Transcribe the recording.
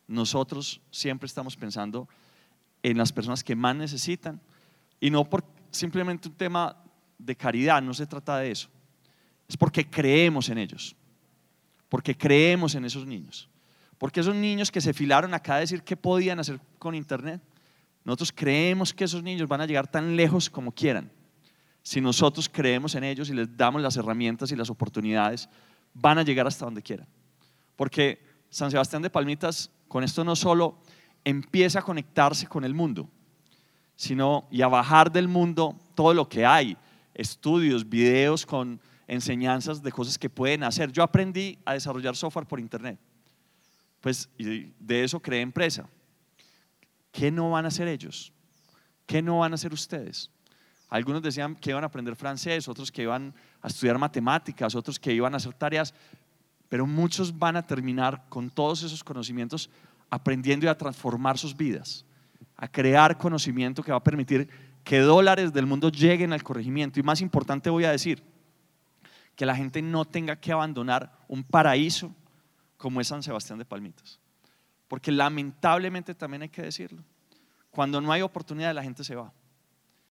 nosotros siempre estamos pensando en las personas que más necesitan y no por simplemente un tema de caridad, no se trata de eso. Es porque creemos en ellos, porque creemos en esos niños, porque esos niños que se filaron acá a decir qué podían hacer con internet, nosotros creemos que esos niños van a llegar tan lejos como quieran. Si nosotros creemos en ellos y les damos las herramientas y las oportunidades, van a llegar hasta donde quieran. Porque San Sebastián de Palmitas con esto no solo empieza a conectarse con el mundo, sino y a bajar del mundo todo lo que hay, estudios, videos con enseñanzas de cosas que pueden hacer. Yo aprendí a desarrollar software por internet, pues y de eso creé empresa. ¿Qué no van a hacer ellos? ¿Qué no van a hacer ustedes? Algunos decían que iban a aprender francés, otros que iban a estudiar matemáticas, otros que iban a hacer tareas, pero muchos van a terminar con todos esos conocimientos aprendiendo y a transformar sus vidas, a crear conocimiento que va a permitir que dólares del mundo lleguen al corregimiento. Y más importante voy a decir, que la gente no tenga que abandonar un paraíso como es San Sebastián de Palmitas. Porque lamentablemente también hay que decirlo, cuando no hay oportunidad la gente se va.